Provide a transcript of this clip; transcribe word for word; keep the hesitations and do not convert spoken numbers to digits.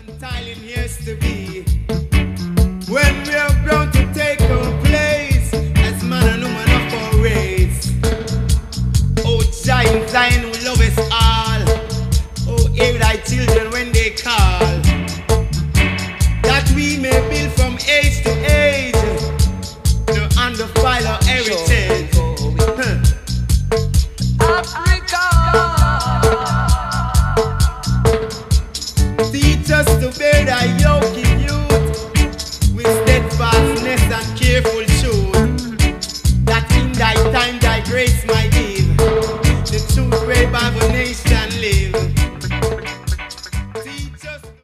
Tiling years to be when we are grown to take our place as man and woman of our race. Oh, giant Zion who love us all. Oh, hear thy children when they call, that we may build from age to age, no undefile our heritage. Huh. Teach us to bear thy yoke in youth with steadfastness and careful